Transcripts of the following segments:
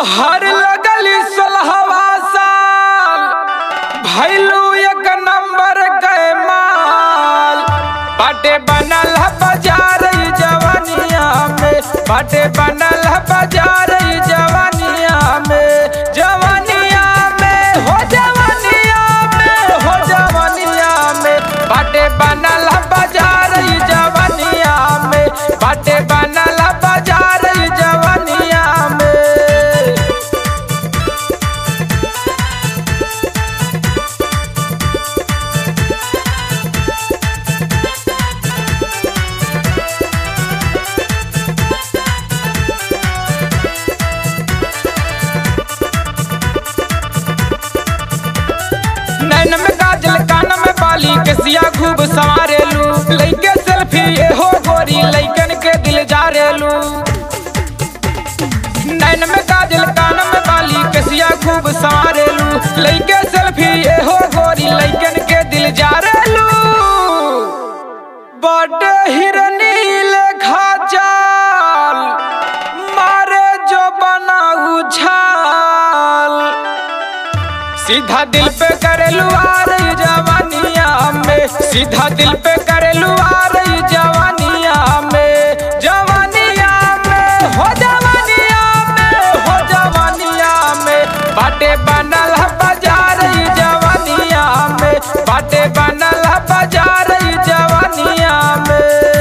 हर लगल सोलहवा साल भैलू एक नंबर के माल बाटे बनल है बाजार जवानिया में बाटे बनल है बाजार जवानिया में जवानिया में हो जवानिया में हो जवानिया में बाटे बनल है बाजार जवानिया में बाटे बनल है बाजार जवानिया में। नैन में काजल कान में बाली केसिया खूब संवारेलू लइके सेल्फी ये हो गोरी लइकन के दिल जारेलू। नैन में काजल कान में बाली केसिया खूब संवारेलू लइके सेल्फी ये हो गोरी लइकन के दिल जारेलू। बड़े हिरनी लेखा चाल मारे जो बना उछाल सीधा दिल पे करेलू आ रही जवानिया में सीधा दिल पे करेलू आ रही जवानिया में जवानिया में हो जवानिया में हो जवानिया में बाटे बनल है बाजार जवानिया में बाटे बनल है बाजार जवानिया में।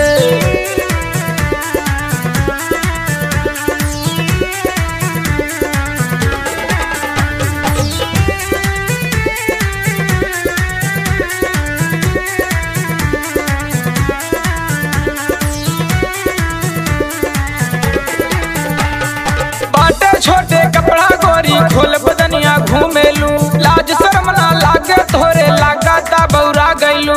छोटे कपड़ा गोरी खोल बदनिया घूमेलू लाज शर्म ना लागे तोरे लागता बौरा गैलू।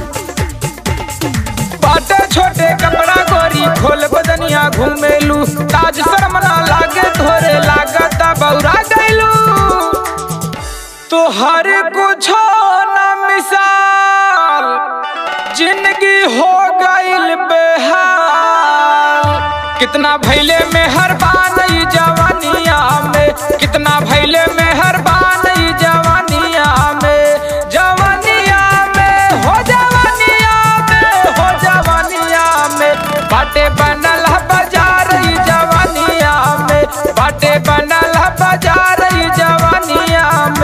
बाटे छोटे कपड़ा गोरी खोल बदनिया घूमेलू लाज शर्म ना लागे तोरे लागता बौरा गैलू। तो हर कुछ ना मिसाल जिंदगी हो गईल बेहाल कितना भैले में हर बान जवानिया में कितना भैले में हर बान जवानिया में जवानिया में हो जवानिया में हो जवानिया में बाटे बनल है बाजार जवानिया में बाटे बनल है बाजार जवानिया में।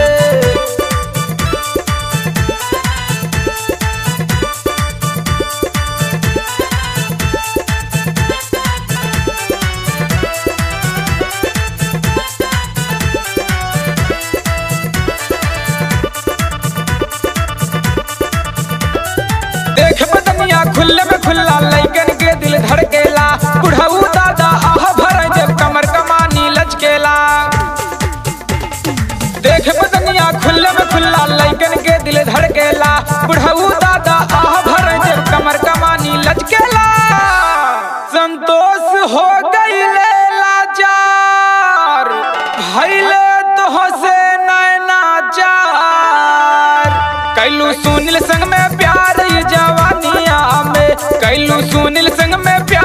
देख बदनिया खुल्ले में खुल्ला लइकन के दिल धड़केला बुढ़ऊ दादा आह भर जब कमर कमानी लचकेला। देख बदनिया खुल्ले में खुल्ला लइकन के दिल धड़केला बुढ़ऊ दादा आह भर जब कमर कमानी लचकेला। संतोष हो गईले लाचार भइले तो से नैना चार कैलू सुनील संग में प्यार जवानिया में कैलू सुनील संग में प्यार